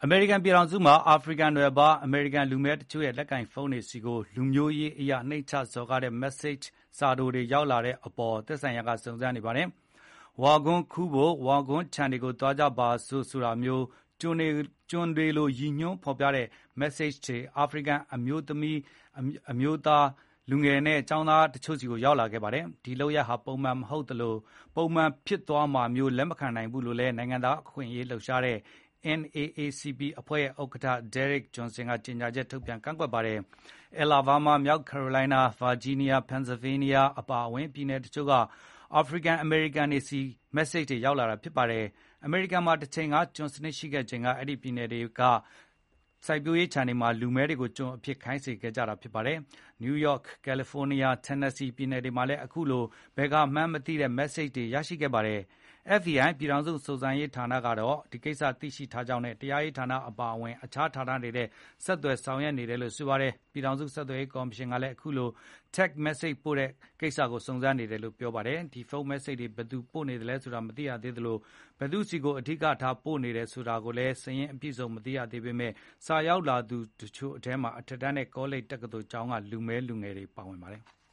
အမေရိကန်ပြည်ထောင်စုမှာအာဖရိကန်နွယ်ဖွားအမေရိကန်လူမည်းတချို့ရဲ့လက်ကိုင်ဖုန်းတွေဆီကိုလူမျိုးရေးအရာနှိမ့်ချစော်ကားတဲ့ message စာတိုတွေရောက်လာတဲ့အပေါ်သက်ဆိုင်ရာကစုံစမ်းနေပါတယ်။ ဝါခွန်းခူးဖို့ဝါခွန်းခြံတွေကိုသွားကြပါစို့ဆိုတာမျိုးကျွန်တွေလိုရည်ညွှန်းဖော်ပြတဲ့ message တွေအာဖရိကန်အမျိုးသမီးအမျိုးသားလူငယ်နဲ့ကျောင်းသားတချို့ဆီရောက်လာခဲ့ပါတယ်။ ဒီလုပ်ရပ်ဟာပုံမှန်မဟုတ်သလိုပုံမှန်ဖြစ်သွားမှာမျိုးလက်မခံနိုင်ဘူးလို့လည်းနိုင်ငံသားအခွင့်အရေးလှုပ်ရှားတဲ့ NAACP အဖွဲ့ရဲ့ဥက္ကဋ္ဌ Derrick Johnson ကကြေညာချက်ထုတ်ပြန်ကန့်ကွက်ပါတယ်။ Alabama, မြောက်ကယ်ရိုလိုင်းနား၊ ဗာဂျီးနီးယား၊ ပန်ဆယ်ဗေးနီးယားအပါအဝင်ပြည်နယ်တချို့ကအာဖရိကန်အမေရိကန်တွေဆီ message တွေရောက်လာတာဖြစ်ပါတယ်။ အမေရိကန်မှာတချိန်ကကျွန်စနစ်ရှိခဲ့ချိန်ကအဲဒီပြည်နယ်တွေကစိုက်ပျိုးရေးခြံတွေမှာလူမည်းတွေကိုကျွန်အဖြစ်ခိုင်းစေခဲ့ကြတာဖြစ်ပါတယ်။ နယူးယောက်၊ ကယ်လီဖိုးနီးယား၊ တန်နက်ဆီပြည်နယ်တွေမှာလည်းအခုလိုဘယ်ကမှန်းမသိတဲ့ message တွေရရှိခဲ့ပါတယ်။ FBI ပြည်ထောင်စုစုံစမ်းစစ်ဆေးရေးဌာနကတော့ဒီကိစ္စသိရှိထားကြောင်းနဲ့တရားရေးဌာနအပါအဝင်အခြားဌာနတွေနဲ့ဆက်သွယ်ဆောင်ရွက်နေတယ်လို့ဆိုပါတယ်။ ပြည်ထောင်စုဆက်သွယ်ရေးကော်မရှင်ကလည်းအခုလို text message ပို့တဲ့ကိစ္စကိုစုံစမ်းနေတယ်လို့ပြောပါတယ်။ ဒီဖုန်း message တွေဘယ်သူပို့နေတယ်ဆိုတာမသိရသေးသလိုဘယ်သူ့ဆီကိုအဓိကထားပို့နေတယ်ဆိုတာကိုလည်းစာရင်းအပြည့်အစုံမသိရသေးပေမယ့်စာရောက်လာသူတချို့ထဲမှာအထက်တန်းနဲ့ကောလိပ်တက္ကသိုလ်ကျောင်းကလူမည်းလူငယ်တွေပါဝင်ပါတယ်။